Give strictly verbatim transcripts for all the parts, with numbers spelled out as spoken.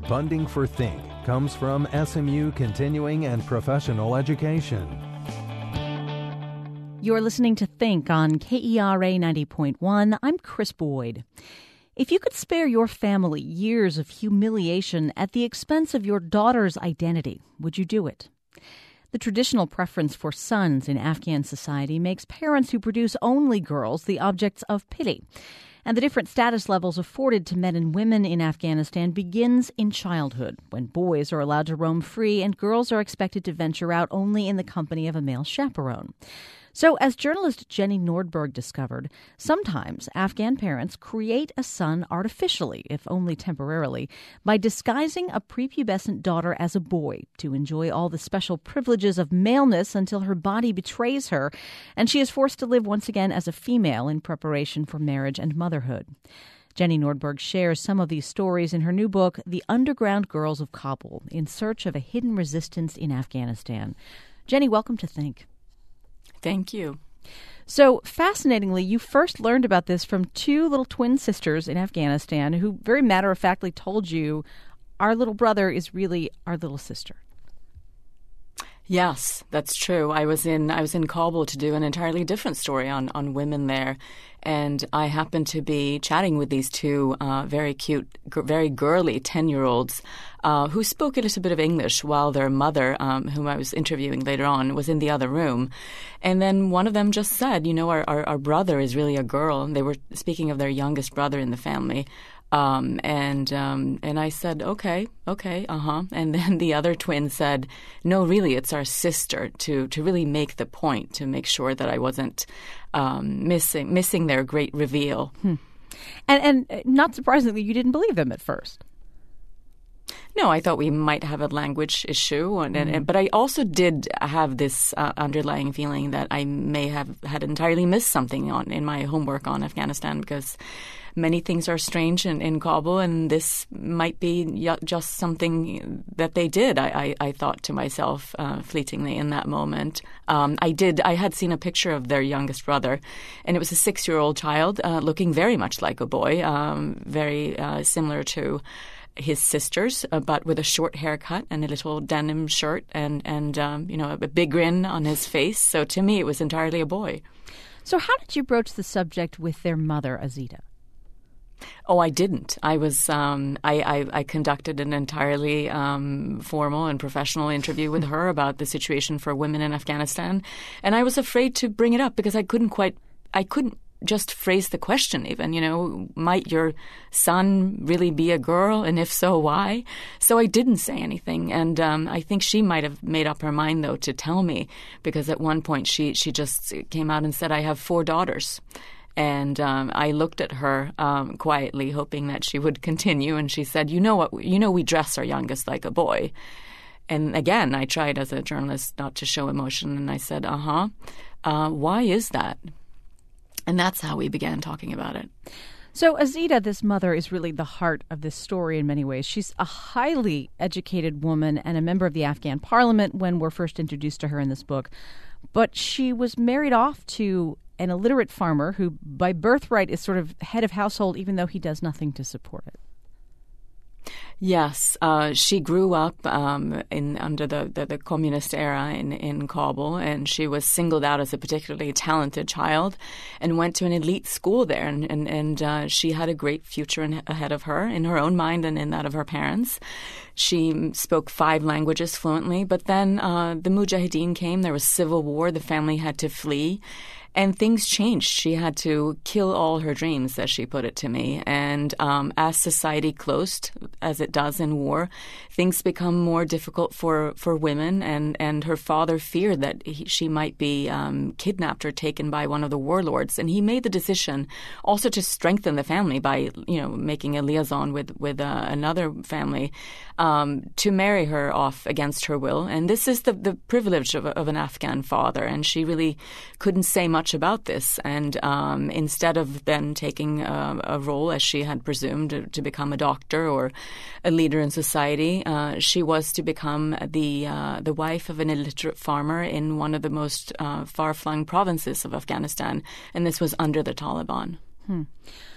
Funding for Think comes from S M U Continuing and Professional Education. You're listening to Think on K E R A ninety point one. I'm Chris Boyd. If you could spare your family years of humiliation at the expense of your daughter's identity, would you do it? The traditional preference for sons in Afghan society makes parents who produce only girls the objects of pity. And the different status levels afforded to men and women in Afghanistan begins in childhood, when boys are allowed to roam free and girls are expected to venture out only in the company of a male chaperone. So, as journalist Jenny Nordberg discovered, sometimes Afghan parents create a son artificially, if only temporarily, by disguising a prepubescent daughter as a boy to enjoy all the special privileges of maleness until her body betrays her, and she is forced to live once again as a female in preparation for marriage and motherhood. Jenny Nordberg shares some of these stories in her new book, The Underground Girls of Kabul, In Search of a Hidden Resistance in Afghanistan. Jenny, welcome to Think. Thank you. So, fascinatingly, you first learned about this from two little twin sisters in Afghanistan who very matter-of-factly told you, our little brother is really our little sister. Yes, that's true. I was in I was in Kabul to do an entirely different story on, on women there, and I happened to be chatting with these two uh, very cute, g- very girly ten-year-olds uh, who spoke a little bit of English while their mother, um, whom I was interviewing later on, was in the other room. And then one of them just said, you know, our, our, our brother is really a girl. And they were speaking of their youngest brother in the family. Um, and um, and I said, okay, okay, uh-huh. And then the other twin said, no, really, it's our sister, to, to really make the point, to make sure that I wasn't um, missing missing their great reveal. Hmm. And, and not surprisingly, you didn't believe them at first. No, I thought we might have a language issue, and, mm. and, but I also did have this uh, underlying feeling that I may have had entirely missed something on in my homework on Afghanistan, because many things are strange in, in Kabul, and this might be y- just something that they did. I, I, I thought to myself uh, fleetingly in that moment. Um, I did. I had seen a picture of their youngest brother, and it was a six-year-old child uh, looking very much like a boy, um, very uh, similar to his sisters, uh, but with a short haircut and a little denim shirt and, and um, you know, a big grin on his face. So to me, it was entirely a boy. So how did you broach the subject with their mother, Azita? Oh, I didn't. I was. Um, I, I, I conducted an entirely um, formal and professional interview with her about the situation for women in Afghanistan, and I was afraid to bring it up because I couldn't quite. I couldn't just phrase the question. Even, you know, might your son really be a girl, and if so, why? So I didn't say anything, and um, I think she might have made up her mind though to tell me, because at one point she she just came out and said, "I have four daughters." And um, I looked at her um, quietly, hoping that she would continue. And she said, you know what, you know, we dress our youngest like a boy. And again, I tried as a journalist not to show emotion. And I said, uh-huh, uh, why is that? And that's how we began talking about it. So Azita, this mother, is really the heart of this story in many ways. She's a highly educated woman and a member of the Afghan parliament when we're first introduced to her in this book. But she was married off to an illiterate farmer who, by birthright, is sort of head of household, even though he does nothing to support it. Yes, uh, she grew up um, in under the, the, the communist era in, in Kabul, and she was singled out as a particularly talented child and went to an elite school there, and, and, and uh, she had a great future in, ahead of her, in her own mind and in that of her parents. She spoke five languages fluently, but then uh, the Mujahideen came, there was civil war, the family had to flee. And things changed. She had to kill all her dreams, as she put it to me. And um, as society closed, as it does in war, things become more difficult for, for women. And, and her father feared that he, she might be um, kidnapped or taken by one of the warlords. And he made the decision also to strengthen the family by, you know, making a liaison with, with uh, another family um, to marry her off against her will. And this is the, the privilege of, of an Afghan father. And she really couldn't say much much about this, and um, instead of then taking uh, a role, as she had presumed, to, to become a doctor or a leader in society, uh, she was to become the uh, the wife of an illiterate farmer in one of the most uh, far-flung provinces of Afghanistan, and this was under the Taliban. Hmm.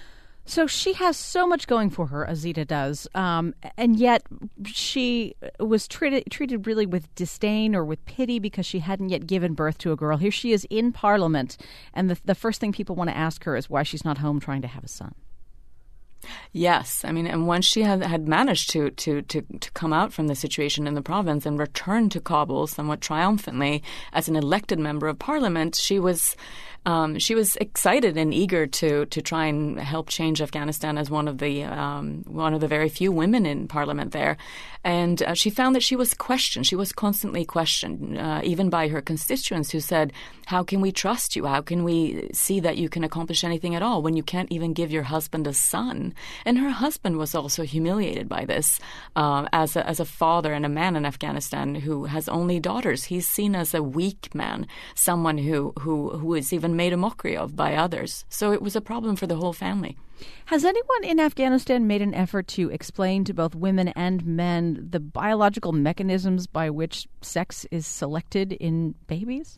So she has so much going for her, Azita does, um, and yet she was treated treated really with disdain or with pity because she hadn't yet given birth to a girl. Here she is in Parliament, and the, the first thing people want to ask her is why she's not home trying to have a son. Yes, I mean, and once she had, had managed to, to, to, to come out from the situation in the province and return to Kabul somewhat triumphantly as an elected member of parliament, she was um, she was excited and eager to to try and help change Afghanistan as one of the um, one of the very few women in parliament there. And uh, she found that she was questioned. She was constantly questioned, uh, even by her constituents who said, how can we trust you? How can we see that you can accomplish anything at all when you can't even give your husband a son? And her husband was also humiliated by this. Uh, as, a, as a father and a man in Afghanistan who has only daughters, he's seen as a weak man, someone who, who, who is even made a mockery of by others. So it was a problem for the whole family. Has anyone in Afghanistan made an effort to explain to both women and men the biological mechanisms by which sex is selected in babies?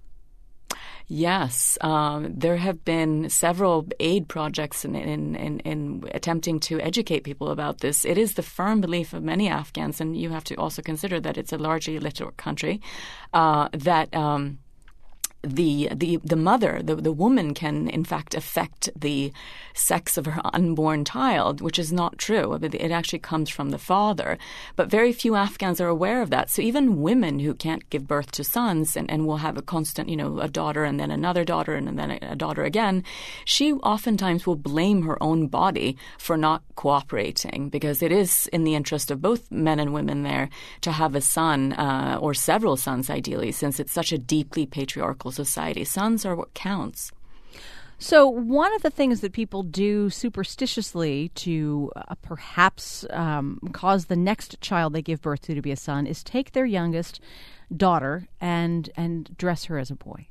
Yes, um, there have been several aid projects in, in, in, in attempting to educate people about this. It is the firm belief of many Afghans, and you have to also consider that it's a largely illiterate country, uh, that um, the the the mother, the, the woman can in fact affect the sex of her unborn child, which is not true. It actually comes from the father. But very few Afghans are aware of that. So even women who can't give birth to sons and, and will have a constant, you know, a daughter and then another daughter and then a daughter again, she oftentimes will blame her own body for not cooperating, because it is in the interest of both men and women there to have a son uh, or several sons, ideally, since it's such a deeply patriarchal society. Sons are what counts. So one of the things that people do superstitiously to uh, perhaps um, cause the next child they give birth to to be a son is take their youngest daughter and and dress her as a boy.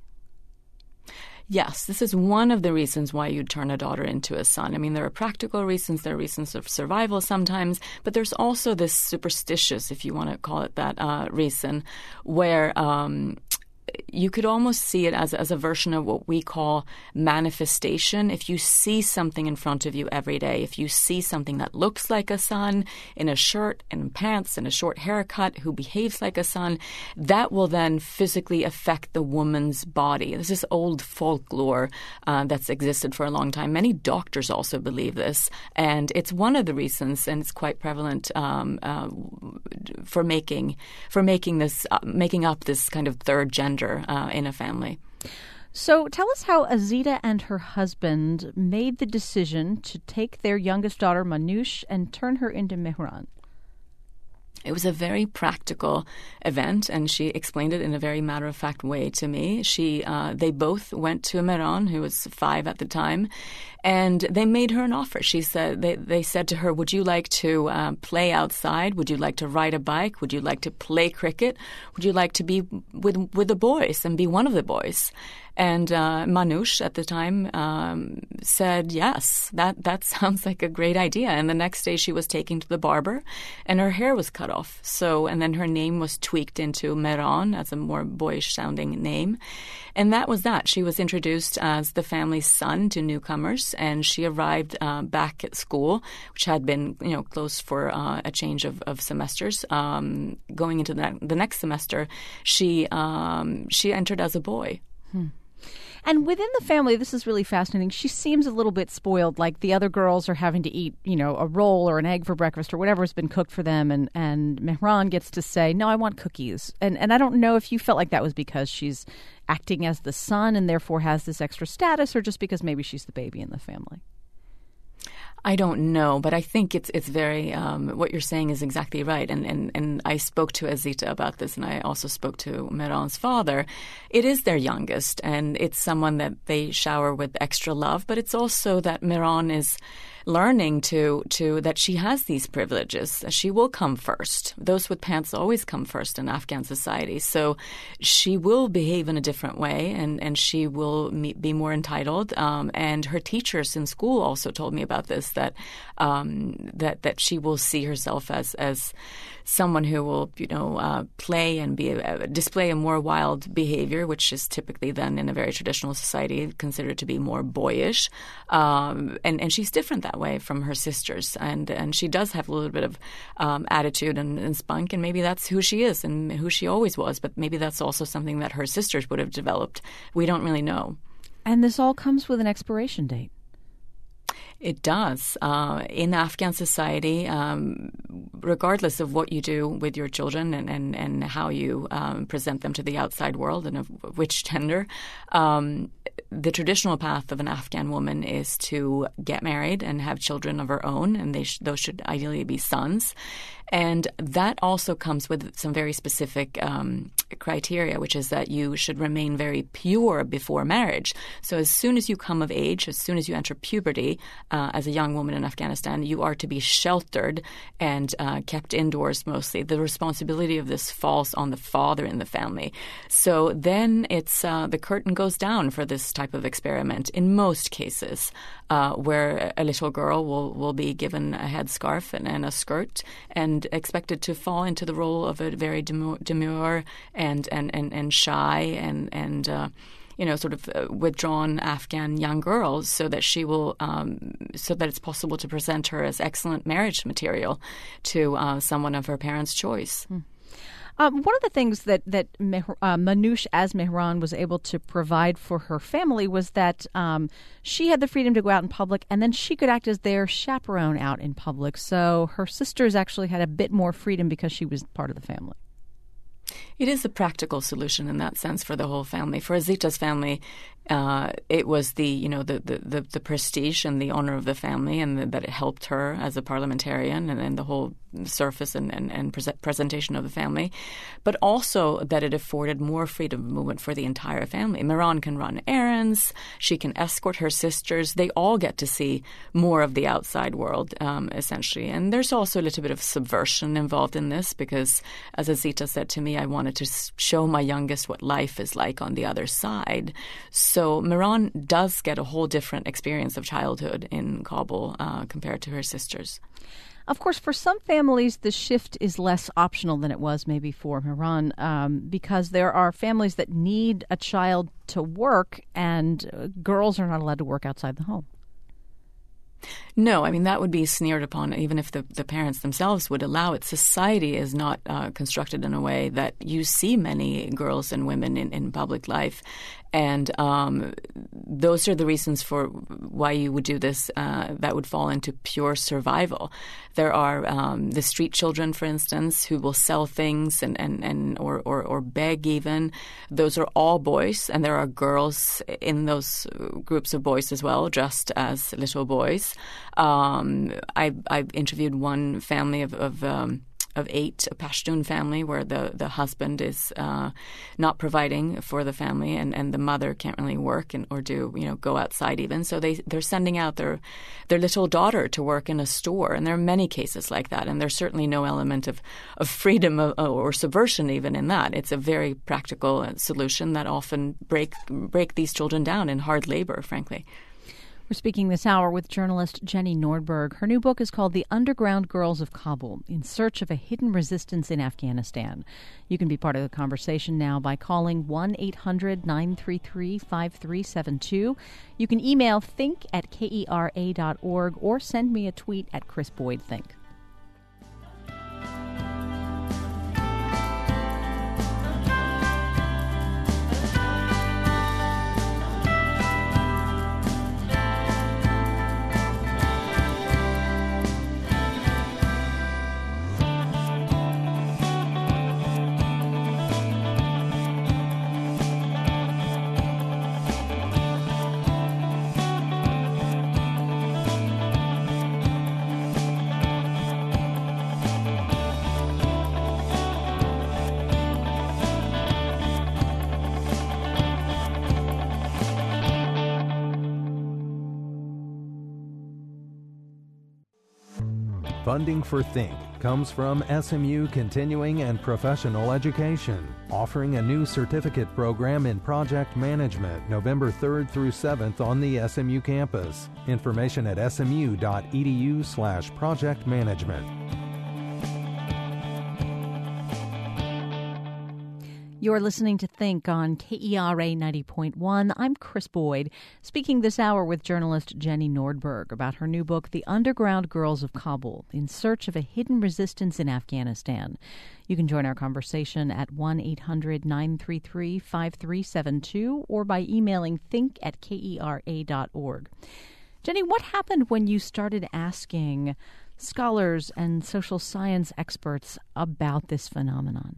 Yes, this is one of the reasons why you'd turn a daughter into a son. I mean, there are practical reasons, there are reasons of survival sometimes, but there's also this superstitious, if you want to call it that, uh, reason where um, you could almost see it as, as a version of what we call manifestation. If you see something in front of you every day, if you see something that looks like a son in a shirt and pants and a short haircut who behaves like a son, that will then physically affect the woman's body. This is old folklore uh, that's existed for a long time. Many doctors also believe this, and it's one of the reasons, and it's quite prevalent um, uh, for making for making this uh, making up this kind of third gender Uh, in a family. So tell us how Azita and her husband made the decision to take their youngest daughter, Manoush, and turn her into Mehran. It was a very practical event, and she explained it in a very matter-of-fact way to me. She, uh, they both went to Mehran, who was five at the time, and they made her an offer. She said they, they said to her, "Would you like to uh, play outside? Would you like to ride a bike? Would you like to play cricket? Would you like to be with with the boys and be one of the boys?" And uh, Manoush at the time um, said, yes, that, that sounds like a great idea. And the next day she was taken to the barber and her hair was cut off. So, and then her name was tweaked into Mehran as a more boyish sounding name. And that was that. She was introduced as the family's son to newcomers, and she arrived uh, back at school, which had been, you know, closed for uh, a change of, of semesters. Um, going into the, the next semester, she um, she entered as a boy. Hmm. And within the family, this is really fascinating. She seems a little bit spoiled, like the other girls are having to eat, you know, a roll or an egg for breakfast or whatever's been cooked for them. And, and Mehran gets to say, no, I want cookies. And and I don't know if you felt like that was because she's acting as the son and therefore has this extra status, or just because maybe she's the baby in the family. I don't know, but I think it's it's very um, what you're saying is exactly right. And, and and I spoke to Azita about this, and I also spoke to Mehran's father. It is their youngest, and it's someone that they shower with extra love. But it's also that Mehran is learning to to that she has these privileges. She will come first. Those with pants always come first in Afghan society. So she will behave in a different way, and, and she will me, be more entitled. Um, and her teachers in school also told me about this, that um, that that she will see herself as as someone who will, you know, uh, play and be a, display a more wild behavior, which is typically then in a very traditional society considered to be more boyish. Um, and, and she's different that way from her sisters. And, and she does have a little bit of um, attitude and, and spunk, and maybe that's who she is and who she always was. But maybe that's also something that her sisters would have developed. We don't really know. And this all comes with an expiration date. It does. Uh, in Afghan society, um, regardless of what you do with your children and, and, and how you um, present them to the outside world and of which gender, um, the traditional path of an Afghan woman is to get married and have children of her own, and they sh- those should ideally be sons. And that also comes with some very specific um, criteria, which is that you should remain very pure before marriage. So as soon as you come of age, as soon as you enter puberty, uh, as a young woman in Afghanistan, you are to be sheltered and uh, kept indoors mostly. The responsibility of this falls on the father in the family. So then it's uh, the curtain goes down for this type of experiment in most cases, uh, where a little girl will, will be given a headscarf and, and a skirt and And expected to fall into the role of a very demure, demure and, and, and, and shy and, and uh, you know, sort of uh, withdrawn Afghan young girl, so that she will, um, so that it's possible to present her as excellent marriage material to uh, someone of her parents' choice. Hmm. Um, one of the things that that uh, Manoush Az-Mehran was able to provide for her family was that um, she had the freedom to go out in public, and then she could act as their chaperone out in public. So her sisters actually had a bit more freedom because she was part of the family. It is a practical solution in that sense for the whole family. For Azita's family, uh, it was the you know the, the, the, the prestige and the honor of the family, and the, that it helped her as a parliamentarian and, and the whole surface and, and, and pre- presentation of the family, but also that it afforded more freedom of movement for the entire family. Mehran can run errands. She can escort her sisters. They all get to see more of the outside world, um, essentially. And there's also a little bit of subversion involved in this because, as Azita said to me, I wanted to show my youngest what life is like on the other side. So Mehran does get a whole different experience of childhood in Kabul uh, compared to her sisters. Of course, for some families, the shift is less optional than it was maybe for Mehran, um, because there are families that need a child to work, and uh, girls are not allowed to work outside the home. No, I mean, that would be sneered upon even if the, the parents themselves would allow it. Society is not uh, constructed in a way that you see many girls and women in, in public life. And um, those are the reasons for why you would do this. Uh, that would fall into pure survival. There are um, the street children, for instance, who will sell things and, and, and or, or, or beg even. Those are all boys, and there are girls in those groups of boys as well, dressed as little boys. Um, I, I interviewed one family of, of um, of eight, a Pashtun family, where the, the husband is uh, not providing for the family, and, and the mother can't really work and or do you know go outside even. So they they're sending out their their little daughter to work in a store, and there are many cases like that. And there's certainly no element of of freedom of, or subversion even in that. It's a very practical solution that often break break these children down in hard labor, frankly. We're speaking this hour with journalist Jenny Nordberg. Her new book is called The Underground Girls of Kabul, In Search of a Hidden Resistance in Afghanistan. You can be part of the conversation now by calling one eight hundred nine three three five three seven two. You can email think at kera dot org or send me a tweet at Chris Boyd Think. Funding for Think comes from S M U Continuing and Professional Education, offering a new certificate program in project management November third through seventh on the S M U campus. Information at smu.edu slash project management. You're listening to Think on K E R A ninety point one. I'm Chris Boyd, speaking this hour with journalist Jenny Nordberg about her new book, The Underground Girls of Kabul, In Search of a Hidden Resistance in Afghanistan. You can join our conversation at one eight hundred nine three three five three seven two or by emailing think at kera dot org. Jenny, what happened when you started asking scholars and social science experts about this phenomenon?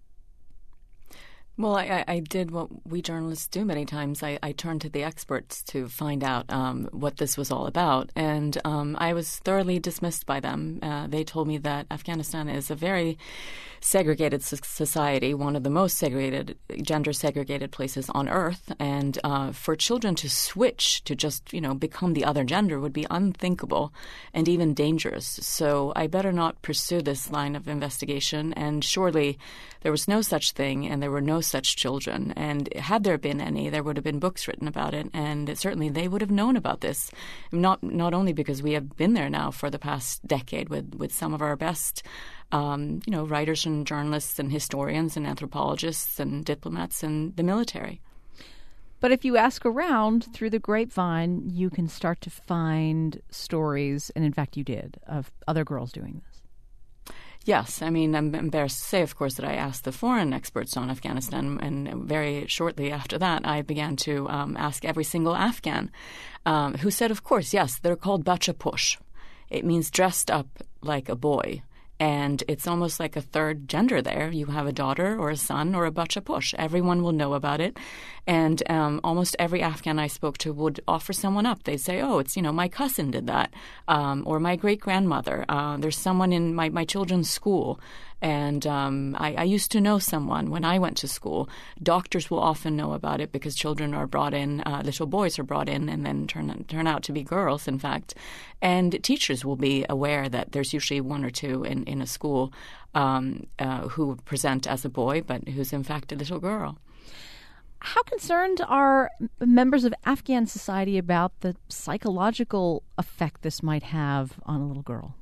Well, I, I did what we journalists do many times. I, I turned to the experts to find out um, what this was all about. And um, I was thoroughly dismissed by them. Uh, they told me that Afghanistan is a very segregated society, one of the most segregated, gender-segregated places on earth. And uh, for children to switch to just, you know, become the other gender would be unthinkable and even dangerous. So I better not pursue this line of investigation. And surely there was no such thing, and there were no such children. And had there been any, there would have been books written about it, and certainly they would have known about this. Not not only because we have been there now for the past decade with, with some of our best um, you know, writers and journalists and historians and anthropologists and diplomats and the military. But if you ask around through the grapevine, you can start to find stories, and in fact you did, of other girls doing this. Yes. I mean, I'm embarrassed to say, of course, that I asked the foreign experts on Afghanistan, and very shortly after that, I began to um, ask every single Afghan um, who said, of course, yes, they're called bacha push. It means dressed up like a boy. And it's almost like a third gender there. You have a daughter or a son or a bacha push. Everyone will know about it. And um, almost every Afghan I spoke to would offer someone up. They'd say, oh, it's, you know, my cousin did that, um, or my great-grandmother. Uh, there's someone in my, my children's school. And um, I, I used to know someone when I went to school. Doctors will often know about it because children are brought in, uh, little boys are brought in and then turn turn out to be girls, in fact. And teachers will be aware that there's usually one or two in, in a school um, uh, who present as a boy, but who's in fact a little girl. How concerned are members of Afghan society about the psychological effect this might have on a little girl?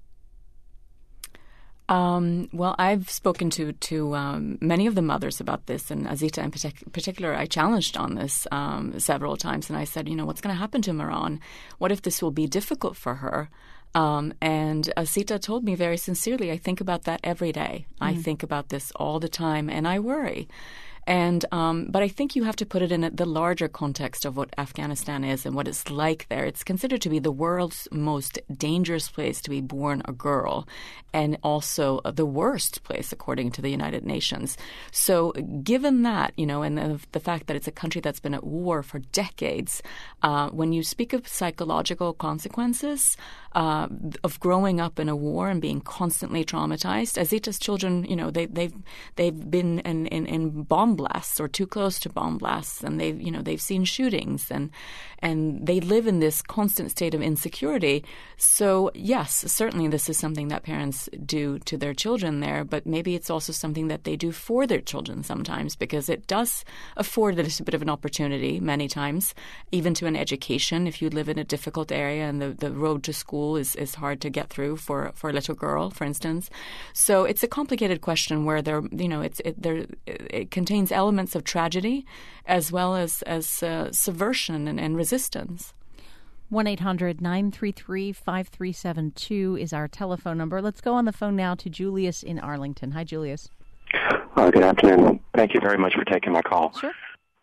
Um, well, I've spoken to to um, many of the mothers about this, and Azita in partic- particular, I challenged on this um, several times, and I said, you know, what's going to happen to Miran? What if this will be difficult for her? Um, and Azita told me very sincerely, I think about that every day. Mm. I think about this all the time, and I worry. And um, but I think you have to put it in the larger context of what Afghanistan is and what it's like there. It's considered to be the world's most dangerous place to be born a girl, and also the worst place according to the United Nations. So given that, you know, and the, the fact that it's a country that's been at war for decades, uh, when you speak of psychological consequences uh, of growing up in a war and being constantly traumatized, Azita's children, you know, they, they've they've been in, in, in bomb blasts or too close to bomb blasts, and they've you know they've seen shootings, and and they live in this constant state of insecurity. So yes, certainly this is something that parents do to their children there, but maybe it's also something that they do for their children sometimes, because it does afford a little bit of an opportunity many times, even to an education. If you live in a difficult area and the, the road to school is, is hard to get through for, for a little girl, for instance. So it's a complicated question where there, you know, it's it, there it contains elements of tragedy as well as, as uh, subversion and, and resistance. one eight hundred nine three three five three seven two is our telephone number. Let's go on the phone now to Julius in Arlington. Hi, Julius. Uh, good afternoon. Thank you very much for taking my call. Sure.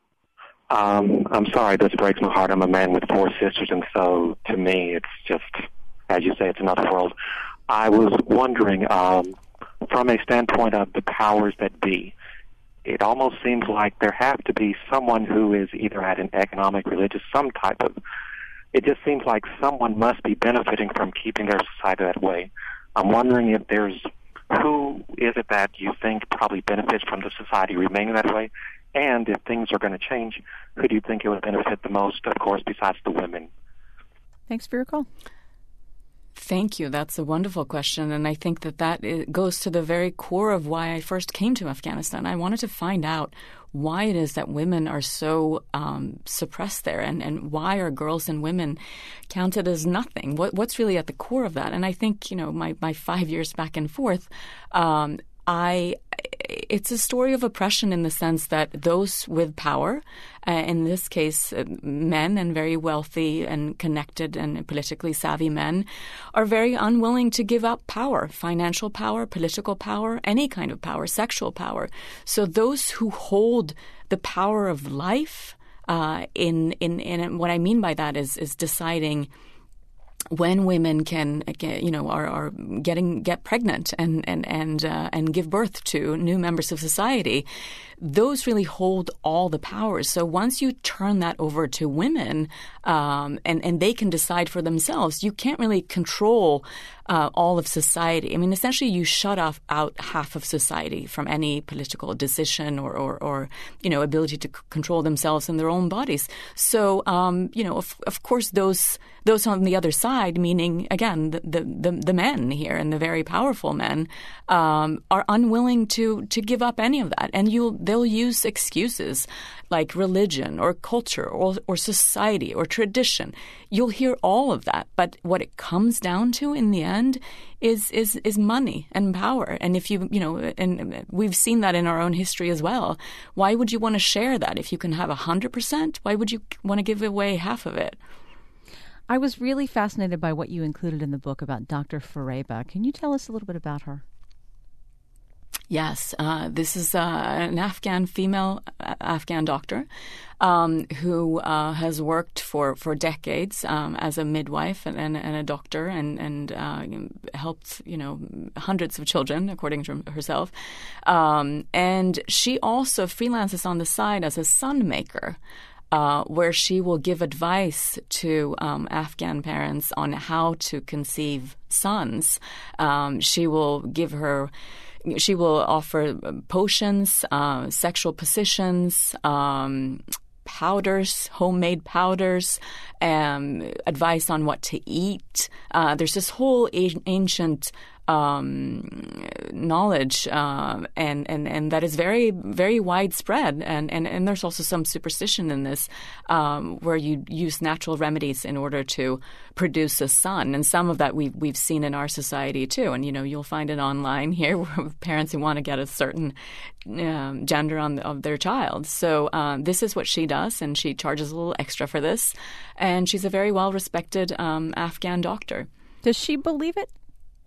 Um, I'm sorry, this breaks my heart. I'm a man with four sisters, and so to me it's just, as you say, it's another world. I was wondering, um, from a standpoint of the powers that be, it almost seems like there has to be someone who is either at an economic, religious, some type of, it just seems like someone must be benefiting from keeping their society that way. I'm wondering if there's, who is it that you think probably benefits from the society remaining that way? And if things are going to change, who do you think it would benefit the most, of course, besides the women? Thanks for your call. Thank you. That's a wonderful question. And I think that that goes to the very core of why I first came to Afghanistan. I wanted to find out why it is that women are so um, suppressed there, and, and why are girls and women counted as nothing? What, what's really at the core of that? And I think, you know, my, my five years back and forth, um, I it's a story of oppression in the sense that those with power, uh, in this case uh, men and very wealthy and connected and politically savvy men, are very unwilling to give up power, financial power, political power, any kind of power, sexual power. So those who hold the power of life, uh, in, in, in what I mean by that is, is deciding when women can, you know, are, are getting get pregnant and and and uh, and give birth to new members of society, those really hold all the powers. So once you turn that over to women, um, and and they can decide for themselves, you can't really control uh, all of society. I mean, essentially, you shut off out half of society from any political decision or or, or you know ability to c- control themselves and their own bodies. So um, you know, of of course, those those on the other side, meaning again the the, the, the men here and the very powerful men, um, are unwilling to to give up any of that, and you'll. They'll use excuses like religion or culture or, or society or tradition. You'll hear all of that. But what it comes down to in the end is is is money and power. And if you, you know, and we've seen that in our own history as well. Why would you want to share that? If you can have one hundred percent, why would you want to give away half of it? I was really fascinated by what you included in the book about Doctor Fareba. Can you tell us a little bit about her? Yes, uh, this is uh, an Afghan female uh, Afghan doctor um, who uh, has worked for, for decades um, as a midwife and, and, and a doctor and and uh, helped you know hundreds of children, according to herself. Um, and she also freelances on the side as a sun maker. Uh, where she will give advice to um, Afghan parents on how to conceive sons. Um, she will give her, she will offer potions, uh, sexual positions, um, powders, homemade powders, um, advice on what to eat. Uh, there's this whole a- ancient Um, knowledge, uh, and, and, and that is very, very widespread. And, and, and there's also some superstition in this, um, where you use natural remedies in order to produce a son. And some of that we've, we've seen in our society too. And, you know, you'll find it online here where parents who want to get a certain um, gender on the, of their child. So um, this is what she does, and she charges a little extra for this. And she's a very well-respected um, Afghan doctor. Does she believe it?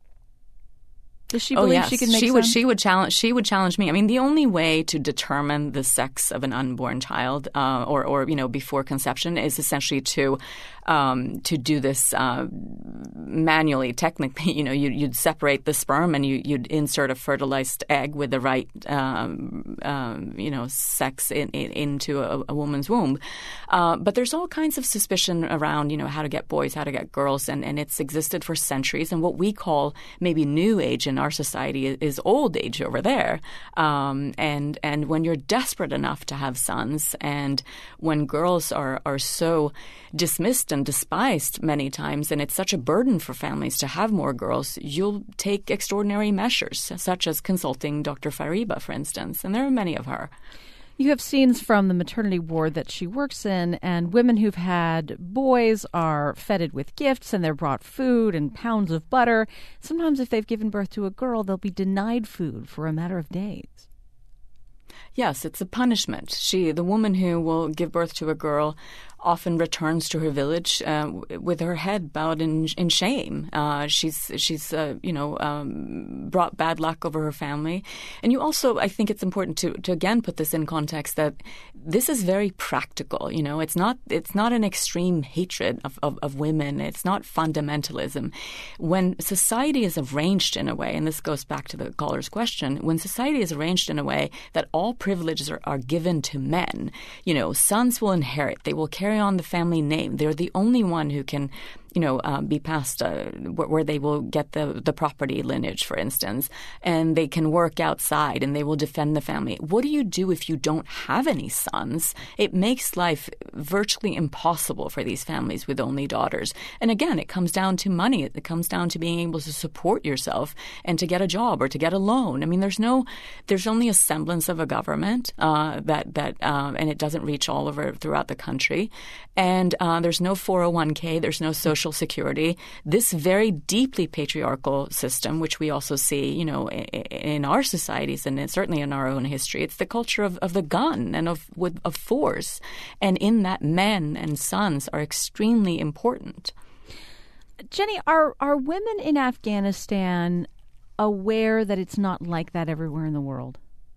Does she oh, believe yes. she can make she sense? would she would challenge she would challenge me. I mean, the only way to determine the sex of an unborn child, uh, or or you know before conception, is essentially to um, to do this uh, manually. Technically, you know, you, you'd separate the sperm and you, you'd insert a fertilized egg with the right um, um, you know sex in, in, into a, a woman's womb. Uh, but there's all kinds of suspicion around you know how to get boys, how to get girls, and, and it's existed for centuries. And what we call maybe new age in our society is old age over there. Um, and and when you're desperate enough to have sons, and when girls are, are so dismissed and despised many times, and it's such a burden for families to have more girls, you'll take extraordinary measures, such as consulting Doctor Fareba, for instance. And there are many of her. You have scenes from the maternity ward that she works in, and women who've had boys are feted with gifts, and they're brought food and pounds of butter. Sometimes if they've given birth to a girl, they'll be denied food for a matter of days. Yes, it's a punishment. She, the woman who will give birth to a girl, often returns to her village uh, with her head bowed in, in shame. Uh, she's she's uh, you know um, brought bad luck over her family, and you also I think it's important to to again put this in context that this is very practical. You know, it's not it's not an extreme hatred of, of, of women. It's not fundamentalism. When society is arranged in a way, and this goes back to the caller's question, when society is arranged in a way that all privileges are, are given to men, you know, sons will inherit. They will carry on the family name. They're the only one who can you know, uh, be passed uh, where, where they will get the, the property lineage, for instance, and they can work outside and they will defend the family. What do you do if you don't have any sons? It makes life virtually impossible for these families with only daughters. And again, it comes down to money. It comes down to being able to support yourself and to get a job or to get a loan. I mean, there's no, there's only a semblance of a government uh, that that, um, and it doesn't reach all over throughout the country. And uh, there's no four oh one k. There's no social security. This very deeply patriarchal system, which we also see, you know, in, in our societies and certainly in our own history, it's the culture of, of the gun and of with, of force, and in that, men and sons are extremely important. Jenny, are are women in Afghanistan aware that it's not like that everywhere in the world?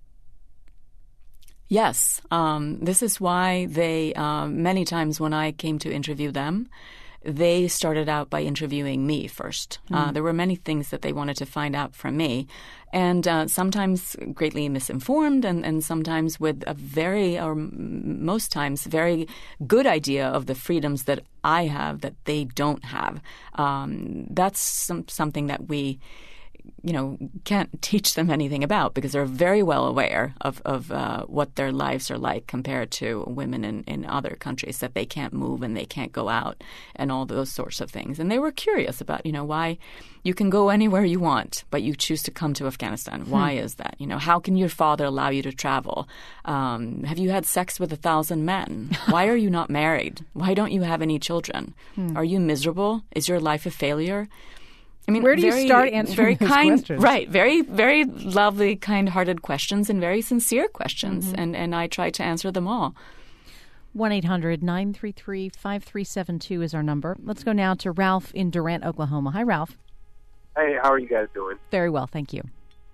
Yes. Um, this is why they, um, many times when I came to interview them, they started out by interviewing me first. Mm. Uh, there were many things that they wanted to find out from me, and uh, sometimes greatly misinformed, and, and sometimes with a very, or most times, very good idea of the freedoms that I have that they don't have. Um, that's some, something that we, you know, can't teach them anything about, because they're very well aware of, of uh, what their lives are like compared to women in, in other countries, that they can't move and they can't go out and all those sorts of things. And they were curious about, you know, why you can go anywhere you want, but you choose to come to Afghanistan. Hmm. Why is that? You know, how can your father allow you to travel? Um, have you had sex with a thousand men? Why are you not married? Why don't you have any children? Hmm. Are you miserable? Is your life a failure? I mean, where do very, you start answering very those kind, questions? Right, very, very lovely, kind-hearted questions and very sincere questions, mm-hmm. and, and I try to answer them all. one eight hundred nine three three five three seven two is our number. Let's go now to Ralph in Durant, Oklahoma. Hi, Ralph. Hey, how are you guys doing? Very well, thank you.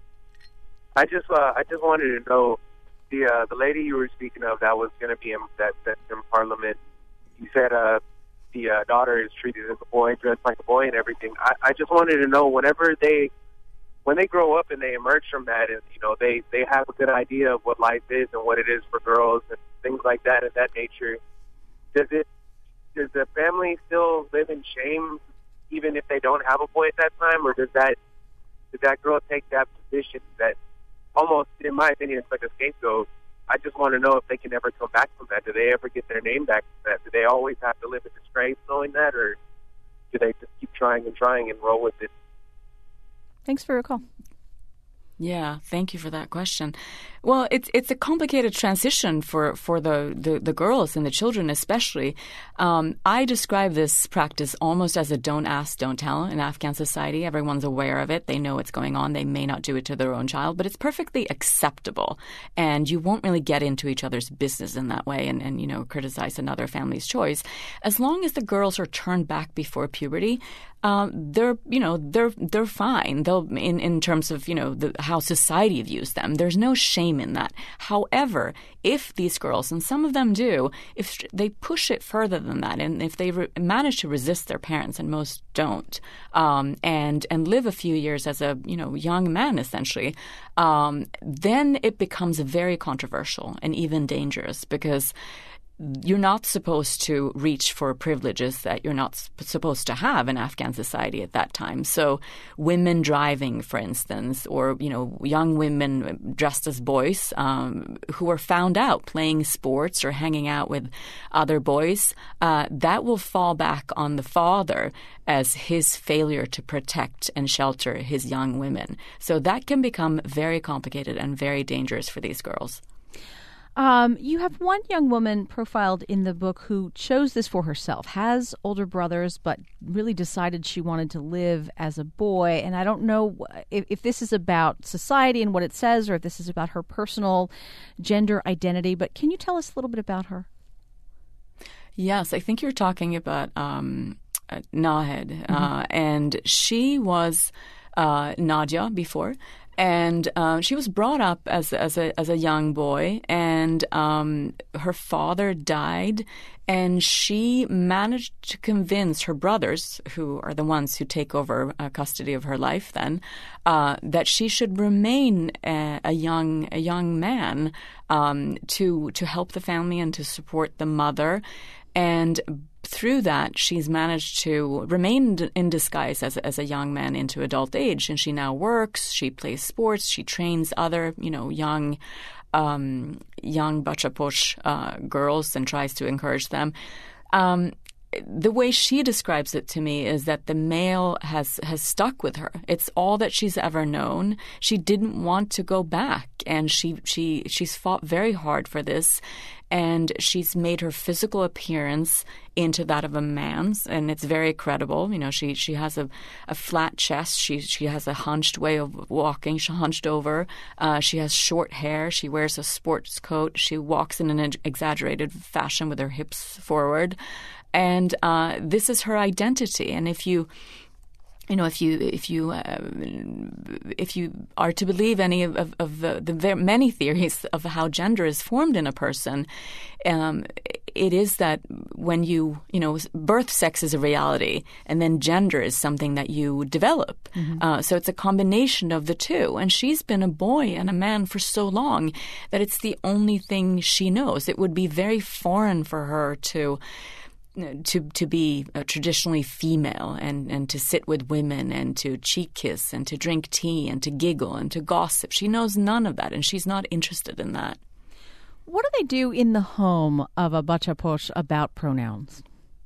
I just, uh, I just wanted to know the uh, the lady you were speaking of that was going to be in that that's in Parliament. You said uh, the uh, daughter is treated as a boy, dressed like a boy, and everything. I, I just wanted to know, whenever they, when they grow up and they emerge from that, and you know, they they have a good idea of what life is and what it is for girls and things like that of that nature. Does it, does the family still live in shame, even if they don't have a boy at that time, or does that does that girl take that position that almost, in my opinion, it's like a scapegoat? I just want to know if they can ever come back from that. Do they ever get their name back from that? Do they always have to live in disgrace knowing that, or do they just keep trying and trying and roll with it? Thanks for your call. Yeah, thank you for that question. Well, it's it's a complicated transition for, for the, the, the girls and the children especially. Um, I describe this practice almost as a don't ask, don't tell in Afghan society. Everyone's aware of it. They know what's going on. They may not do it to their own child, but it's perfectly acceptable. And you won't really get into each other's business in that way and, and you know, criticize another family's choice. As long as the girls are turned back before puberty, Um, they're, you know, they're they're fine. They'll in, in terms of, you know, the, how society views them. There's no shame in that. However, if these girls, and some of them do, if they push it further than that, and if they re- manage to resist their parents, and most don't, um, and and live a few years as a, you know, young man essentially, um, then it becomes very controversial and even dangerous, because you're not supposed to reach for privileges that you're not sp- supposed to have in Afghan society at that time. So women driving, for instance, or, you know, young women dressed as boys um, who are found out playing sports or hanging out with other boys, uh, that will fall back on the father as his failure to protect and shelter his young women. So that can become very complicated and very dangerous for these girls. Um, you have one young woman profiled in the book who chose this for herself, has older brothers, but really decided she wanted to live as a boy. And I don't know if, if this is about society and what it says, or if this is about her personal gender identity. But can you tell us a little bit about her? Yes, I think you're talking about um, Nahed. Mm-hmm. Uh, and she was uh, Nadia before. And uh, she was brought up as as a as a young boy, and um, her father died, and she managed to convince her brothers, who are the ones who take over uh, custody of her life, then uh, that she should remain a, a young a young man um, to to help the family and to support the mother. And through that, she's managed to remain in disguise as a, as a young man into adult age. And she now works, she plays sports, she trains other, you know, young um, young Bachaposh uh, girls and tries to encourage them. Um, the way she describes it to me is that the male has, has stuck with her. It's all that she's ever known. She didn't want to go back, and she, she she's fought very hard for this. And she's made her physical appearance into that of a man's, and it's very credible. You know, she she has a, a flat chest. She she has a hunched way of walking. She's hunched over. Uh, she has short hair. She wears a sports coat. She walks in an exaggerated fashion with her hips forward, and uh, this is her identity. And if you You know, if you if you uh, if you are to believe any of, of, of the, the many theories of how gender is formed in a person, um, it is that when you you know birth sex is a reality, and then gender is something that you develop. Mm-hmm. Uh, so it's a combination of the two. And she's been a boy and a man for so long that it's the only thing she knows. It would be very foreign for her to. To to be uh, traditionally female and, and to sit with women and to cheek kiss and to drink tea and to giggle and to gossip. She knows none of that, and she's not interested in that. What do they do in the home of a Bachaposh about pronouns?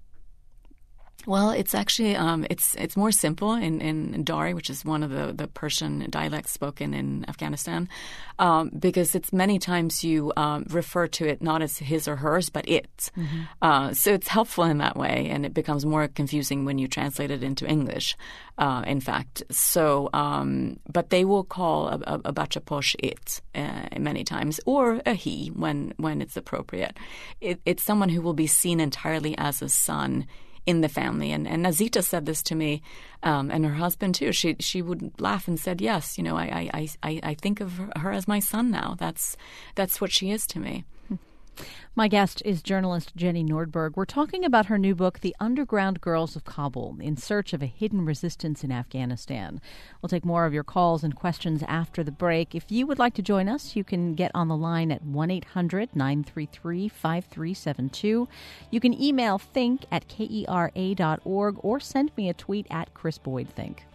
Well, it's actually um, it's it's more simple in, in Dari, which is one of the, the Persian dialects spoken in Afghanistan, um, because it's many times you um, refer to it not as his or hers, but it. Mm-hmm. Uh, so it's helpful in that way, and it becomes more confusing when you translate it into English, uh, in fact. So, um, but they will call a, a, a Bachaposh it uh, many times, or a he when, when it's appropriate. It, it's someone who will be seen entirely as a son in the family. And, and Nazita said this to me, um, and her husband too. She she would laugh and said, yes, you know, I I, I, I think of her as my son now. That's that's what she is to me. My guest is journalist Jenny Nordberg. We're talking about her new book, The Underground Girls of Kabul, In Search of a Hidden Resistance in Afghanistan. We'll take more of your calls and questions after the break. If you would like to join us, you can get on the line at one eight hundred nine three three five three seven two. You can email think at kera dot org or send me a tweet at Chris Boyd Think.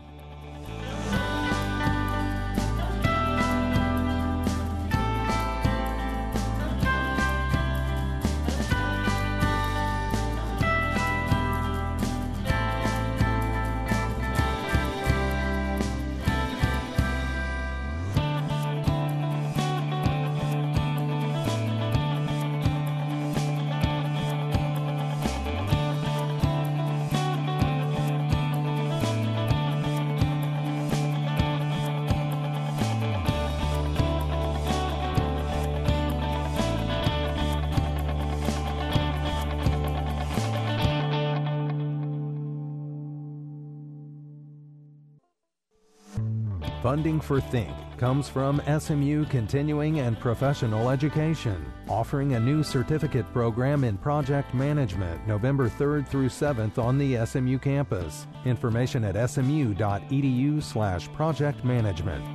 Funding for Think comes from S M U Continuing and Professional Education, offering a new certificate program in project management November third through seventh on the S M U campus. Information at smu.edu slash project management.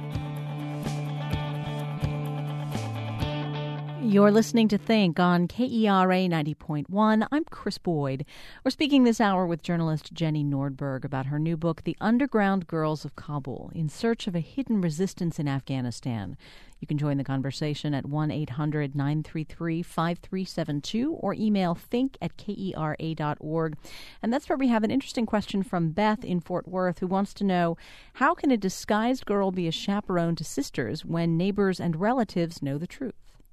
You're listening to Think on K E R A ninety point one. I'm Chris Boyd. We're speaking this hour with journalist Jenny Nordberg about her new book, The Underground Girls of Kabul, In Search of a Hidden Resistance in Afghanistan. You can join the conversation at one eight hundred nine three three five three seven two or email think at kera dot org. And that's where we have an interesting question from Beth in Fort Worth, who wants to know, how can a disguised girl be a chaperone to sisters when neighbors and relatives know the truth?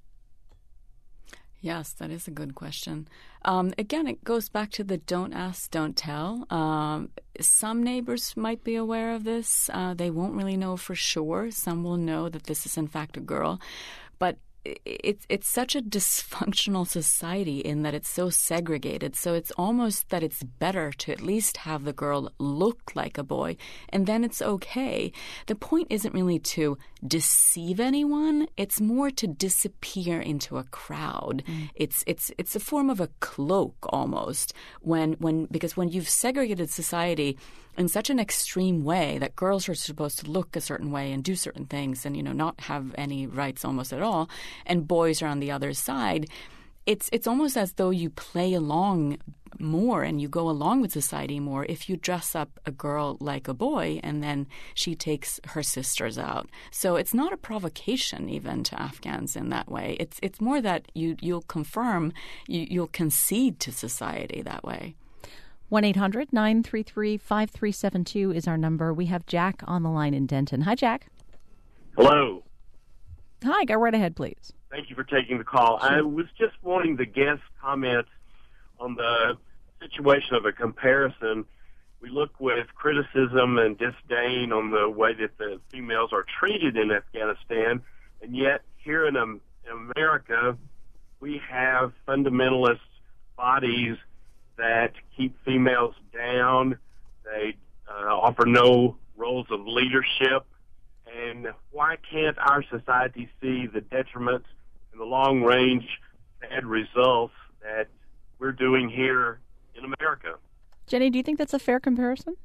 Yes, that is a good question. Um, again, it goes back to the don't ask, don't tell. Um, some neighbors might be aware of this. Uh, they won't really know for sure. Some will know that this is in fact a girl. But it's it's such a dysfunctional society in that it's so segregated. So it's almost that it's better to at least have the girl look like a boy, and then it's okay. The point isn't really to deceive anyone. It's more to disappear into a crowd. Mm. It's it's it's a form of a cloak almost. When when because when you've segregated society in such an extreme way that girls are supposed to look a certain way and do certain things and, you know, not have any rights almost at all, and boys are on the other side, it's it's almost as though you play along more and you go along with society more if you dress up a girl like a boy and then she takes her sisters out. So it's not a provocation even to Afghans in that way. It's it's more that you, you'll confirm, you, you'll concede to society that way. one eight hundred nine three three five three seven two is our number. We have Jack on the line in Denton. Hi, Jack. Hello. Hi, go right ahead, please. Thank you for taking the call. Sure. I was just wanting the guest comment on the situation of a comparison. We look with criticism and disdain on the way that the females are treated in Afghanistan, and yet here in, um, in America, we have fundamentalist bodies that keep females down. They uh, offer no roles of leadership. And why can't our society see the detriment and the long-range bad results that we're doing here in America? Jenny, do you think that's a fair comparison?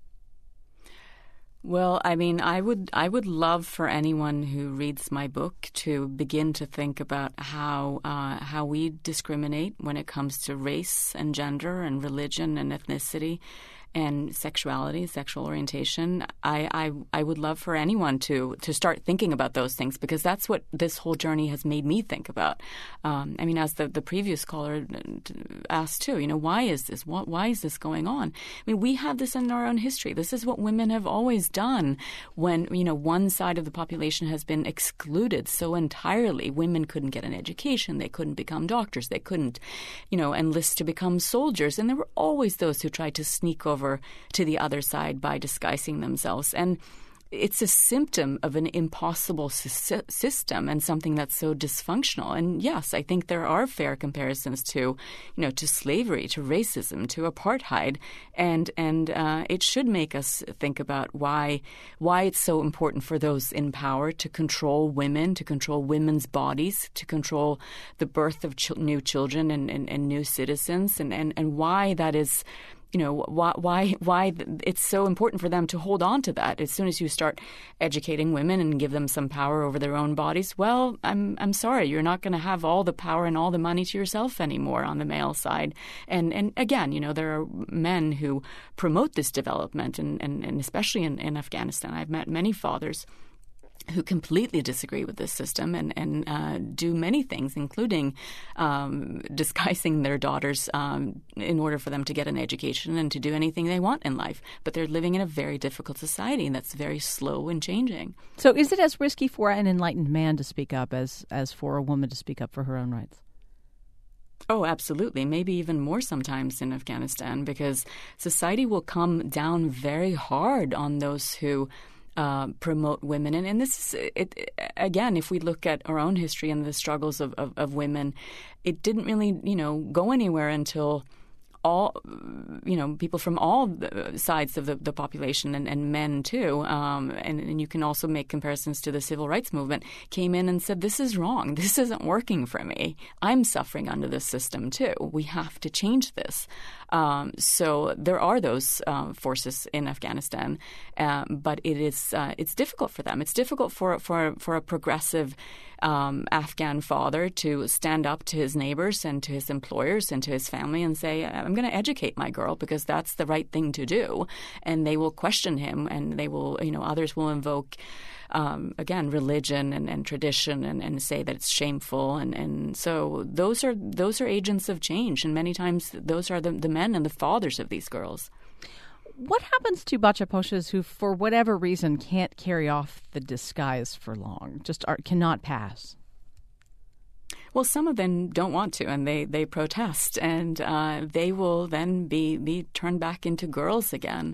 Well, I mean, I would I would love for anyone who reads my book to begin to think about how uh, how we discriminate when it comes to race and gender and religion and ethnicity and sexuality, sexual orientation. I, I I would love for anyone to to start thinking about those things, because that's what this whole journey has made me think about. Um, I mean, as the, the previous caller asked too, you know, why is this? What, why is this going on? I mean, we have this in our own history. This is what women have always done when, you know, one side of the population has been excluded so entirely. Women couldn't get an education. They couldn't become doctors. They couldn't, you know, enlist to become soldiers. And there were always those who tried to sneak over to the other side by disguising themselves. And it's a symptom of an impossible sy- system and something that's so dysfunctional. And yes, I think there are fair comparisons to, you know, to slavery, to racism, to apartheid, and and uh, it should make us think about why why it's so important for those in power to control women, to control women's bodies, to control the birth of ch- new children and, and, and new citizens, and, and, and why that is. You know, why, why why it's so important for them to hold on to that. As soon as you start educating women and give them some power over their own bodies, well, I'm I'm sorry, you're not going to have all the power and all the money to yourself anymore on the male side. And and again, you know, there are men who promote this development, and, and, and especially in, in Afghanistan, I've met many fathers who completely disagree with this system and, and uh, do many things, including um, disguising their daughters um, in order for them to get an education and to do anything they want in life. But they're living in a very difficult society, and that's very slow in changing. So is it as risky for an enlightened man to speak up as, as for a woman to speak up for her own rights? Oh, absolutely. Maybe even more sometimes in Afghanistan, because society will come down very hard on those who Uh, promote women. And, and this is, it, it, again, if we look at our own history and the struggles of, of, of women, it didn't really, you know, go anywhere until all, you know, people from all sides of the, the population and, and men too, um, and, and you can also make comparisons to the civil rights movement, came in and said, this is wrong. This isn't working for me. I'm suffering under this system too. We have to change this. Um, so there are those uh, forces in Afghanistan, uh, but it is uh, it's difficult for them. It's difficult for for for a progressive um, Afghan father to stand up to his neighbors and to his employers and to his family and say, I'm going to educate my girl because that's the right thing to do. And they will question him, and they will, you know, others will invoke Um, again, religion and, and tradition, and, and say that it's shameful, and, and so those are those are agents of change, and many times those are the, the men and the fathers of these girls. What happens to bachaposhas who, for whatever reason, can't carry off the disguise for long, just are, cannot pass? Well, some of them don't want to, and they, they protest, and uh, they will then be, be turned back into girls again.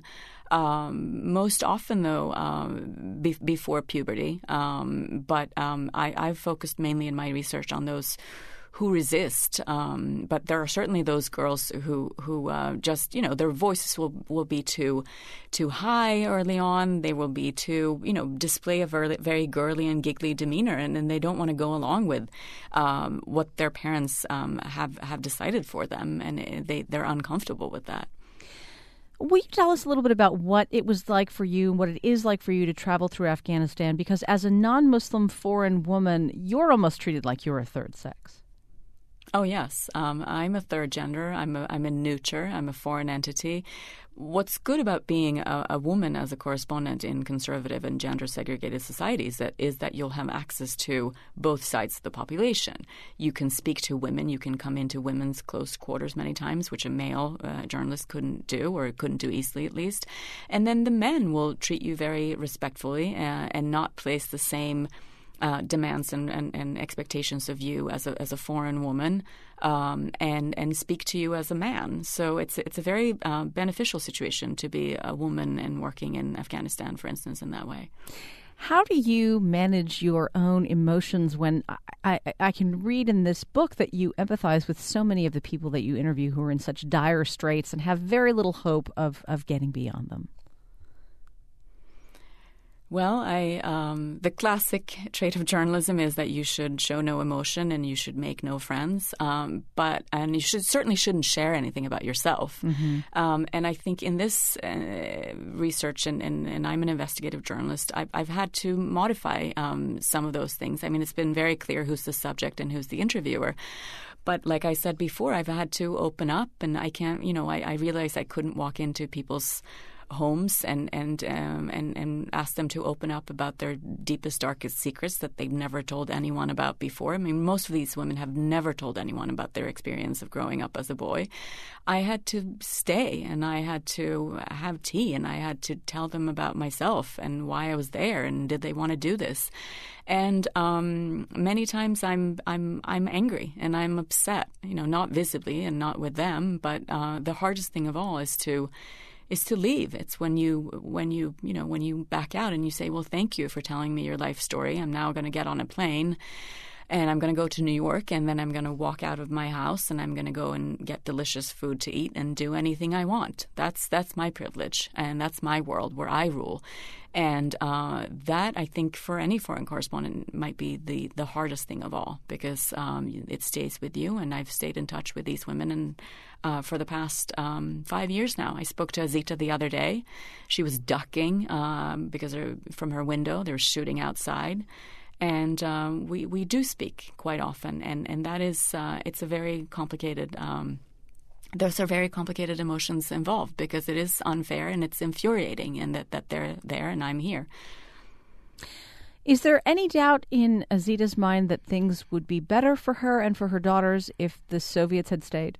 Um, most often, though, um, be- before puberty. Um, but um, I, I've focused mainly in my research on those who resist. Um, but there are certainly those girls who who uh, just, you know, their voices will, will be too too high early on. They will be too, you know, display a very, very girly and giggly demeanor, and, and they don't want to go along with um, what their parents um, have have decided for them, and they they're uncomfortable with that. Will you tell us a little bit about what it was like for you, what it is like for you to travel through Afghanistan? Because as a non-Muslim foreign woman, you're almost treated like you're a third sex. Oh, yes. Um, I'm a third gender. I'm a, I'm a neuter. I'm a foreign entity. What's good about being a, a woman as a correspondent in conservative and gender-segregated societies that is that you'll have access to both sides of the population. You can speak to women. You can come into women's close quarters many times, which a male uh, journalist couldn't do, or couldn't do easily at least. And then the men will treat you very respectfully uh, and not place the same Uh, demands and, and, and expectations of you as a as a foreign woman, um, and and speak to you as a man. So it's it's a very uh, beneficial situation to be a woman and working in Afghanistan, for instance, in that way. How do you manage your own emotions when I, I, I can read in this book that you empathize with so many of the people that you interview who are in such dire straits and have very little hope of, of getting beyond them? Well, I um, the classic trait of journalism is that you should show no emotion and you should make no friends. Um, but and you should certainly shouldn't share anything about yourself. Mm-hmm. Um, and I think in this uh, research, and, and, and I'm an investigative journalist, I've, I've had to modify um, some of those things. I mean, it's been very clear who's the subject and who's the interviewer. But like I said before, I've had to open up, and I can't. You know, I, I realized I couldn't walk into people's homes and and um, and and ask them to open up about their deepest, darkest secrets that they've never told anyone about before. I mean, most of these women have never told anyone about their experience of growing up as a boy. I had to stay, and I had to have tea, and I had to tell them about myself and why I was there, and did they want to do this. And um, many times I'm I'm I'm angry and I'm upset. You know, not visibly and not with them, but uh, the hardest thing of all is to. is to leave. It's when you, when you, you know, when you back out and you say, well, thank you for telling me your life story. I'm now going to get on a plane and I'm going to go to New York, and then I'm going to walk out of my house and I'm going to go and get delicious food to eat and do anything I want. That's that's my privilege, and that's my world where I rule. And uh, that, I think, for any foreign correspondent might be the, the hardest thing of all, because um, it stays with you. And I've stayed in touch with these women and uh, for the past um, five years now. I spoke to Azita the other day. She was ducking um, because her, from her window they were shooting outside. And um, we, we do speak quite often. And, and that is, uh, it's a very complicated um Those are very complicated emotions involved, because it is unfair and it's infuriating, and that, that they're there and I'm here. Is there any doubt in Azita's mind that things would be better for her and for her daughters if the Soviets had stayed?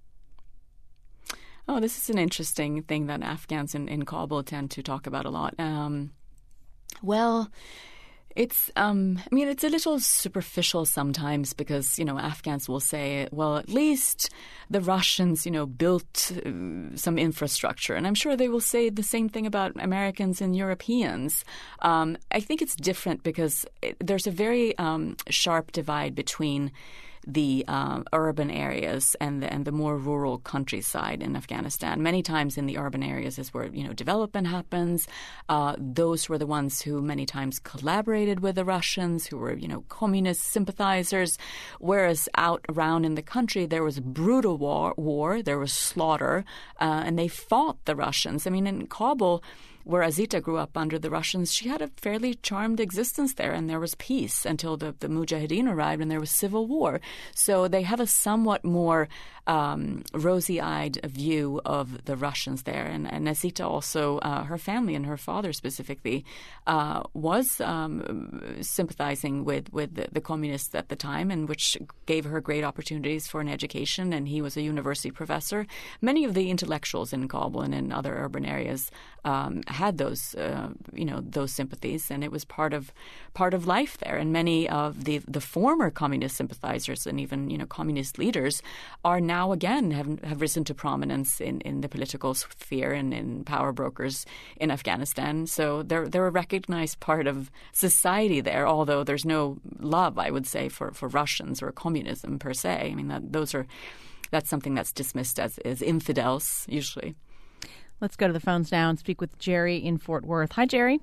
Oh, this is an interesting thing that Afghans in, in Kabul tend to talk about a lot. Um, well... It's, um, I mean, it's a little superficial sometimes, because, you know, Afghans will say, well, at least the Russians, you know, built uh, some infrastructure. And I'm sure they will say the same thing about Americans and Europeans. Um, I think it's different because it, there's a very um, sharp divide between the uh, urban areas and the, and the more rural countryside in Afghanistan. Many times in the urban areas is where, you know, development happens. Uh, those were the ones who many times collaborated with the Russians, who were, you know, communist sympathizers. Whereas out around in the country, there was brutal war, war there was slaughter, uh, and they fought the Russians. I mean, in Kabul, where Azita grew up under the Russians, she had a fairly charmed existence there, and there was peace until the, the Mujahideen arrived and there was civil war. So they have a somewhat more um, rosy-eyed view of the Russians there. And, and Azita also, uh, her family and her father specifically, uh, was um, sympathizing with, with the, the communists at the time, and which gave her great opportunities for an education, and he was a university professor. Many of the intellectuals in Kabul and in other urban areas um, had those, uh, you know, those sympathies, and it was part of part of life there. And many of the the former communist sympathizers and even, you know, communist leaders are now again have have risen to prominence in, in the political sphere and in power brokers in Afghanistan. So they're they're a recognized part of society there. Although there's no love, I would say, for, for Russians or communism per se. I mean, that, those are that's something that's dismissed as, as infidels usually. Let's go to the phones now and speak with Jerry in Fort Worth. Hi, Jerry.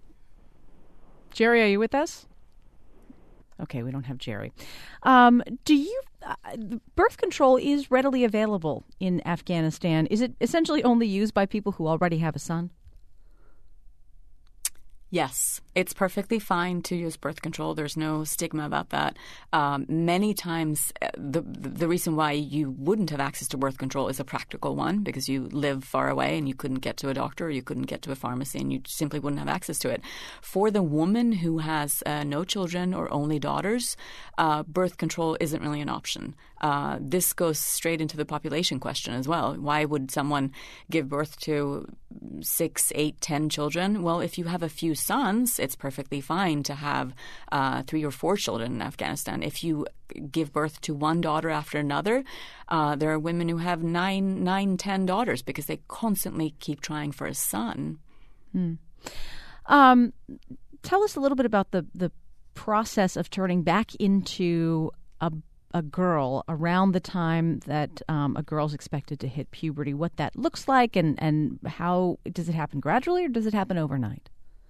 Jerry, are you with us? Okay, we don't have Jerry. Um, do you uh, birth control is readily available in Afghanistan. Is it essentially only used by people who already have a son? Yes, it's perfectly fine to use birth control. There's no stigma about that. Um, many times, the the reason why you wouldn't have access to birth control is a practical one, because you live far away and you couldn't get to a doctor, or you couldn't get to a pharmacy, and you simply wouldn't have access to it. For the woman who has uh, no children or only daughters, uh, birth control isn't really an option. Uh, this goes straight into the population question as well. Why would someone give birth to six, eight, ten children? Well, if you have a few sons, it's perfectly fine to have uh, three or four children in Afghanistan. If you give birth to one daughter after another, uh, there are women who have nine, nine, ten daughters because they constantly keep trying for a son. Hmm. Um, tell us a little bit about the, the process of turning back into a a girl around the time that um, a girl's expected to hit puberty, what that looks like, and, and how does it happen gradually, or does it happen overnight?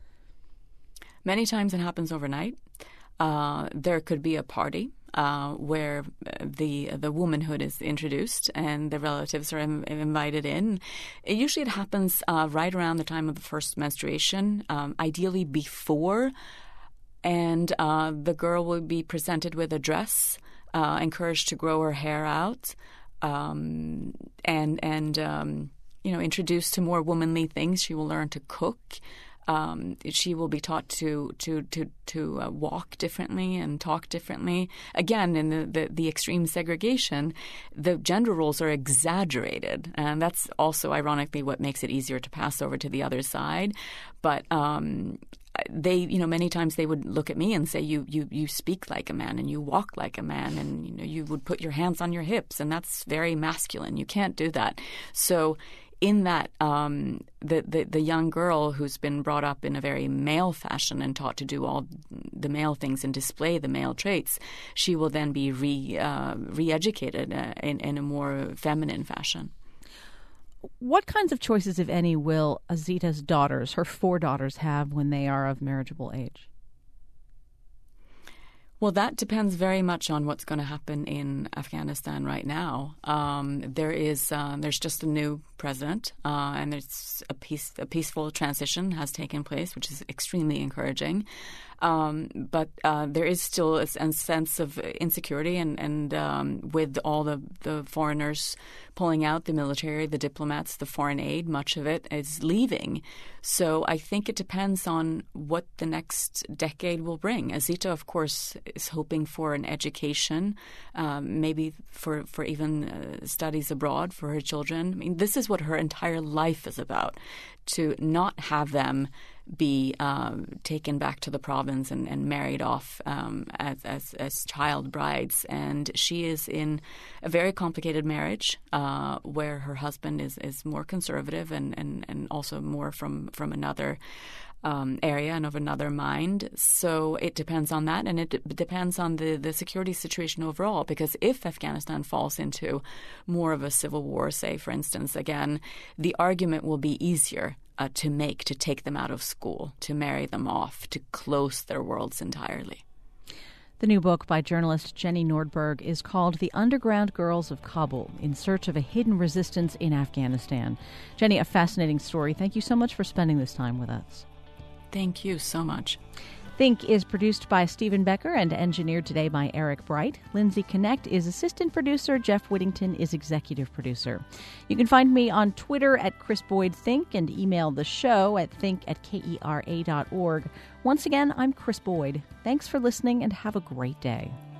Many times it happens overnight. Uh, there could be a party uh, where the the womanhood is introduced and the relatives are in, invited in. It usually it happens uh, right around the time of the first menstruation, um, ideally before, and uh, the girl will be presented with a dress, Uh, encouraged to grow her hair out, um, and and um, you know, introduced to more womanly things. She will learn to cook. Um, she will be taught to to to to uh, walk differently and talk differently. Again, in the, the the extreme segregation, the gender roles are exaggerated, and that's also ironically what makes it easier to pass over to the other side. But um, They, you know, many times they would look at me and say, you, you, you speak like a man and you walk like a man, and, you know, you would put your hands on your hips, and that's very masculine. You can't do that. So in that, um, the, the, the young girl who's been brought up in a very male fashion and taught to do all the male things and display the male traits, she will then be re, uh, re-educated uh, in, in a more feminine fashion. What kinds of choices, if any, will Azita's daughters, her four daughters, have when they are of marriageable age? Well, that depends very much on what's going to happen in Afghanistan right now. Um, there is uh, there's just a new president, uh, and there's a peace a peaceful transition has taken place, which is extremely encouraging. Um, but uh, there is still a, a sense of insecurity, and, and um, with all the, the foreigners pulling out, the military, the diplomats, the foreign aid, much of it is leaving. So I think it depends on what the next decade will bring. Azita, of course, is hoping for an education, um, maybe for, for even uh, studies abroad for her children. I mean, this is what her entire life is about, to not have them be um, taken back to the province and, and married off um, as, as as child brides. And she is in a very complicated marriage uh, where her husband is, is more conservative and, and, and also more from, from another um, area and of another mind. So it depends on that, and it d- depends on the, the security situation overall, because if Afghanistan falls into more of a civil war, say, for instance, again, the argument will be easier Uh, to make, to take them out of school, to marry them off, to close their worlds entirely. The new book by journalist Jenny Nordberg is called The Underground Girls of Kabul, In Search of a Hidden Resistance in Afghanistan. Jenny, a fascinating story. Thank you so much for spending this time with us. Thank you so much. Think is produced by Stephen Becker and engineered today by Eric Bright. Lindsay Connect is assistant producer. Jeff Whittington is executive producer. You can find me on Twitter at Chris Boyd Think and email the show at think at kera dot org. Once again, I'm Chris Boyd. Thanks for listening and have a great day.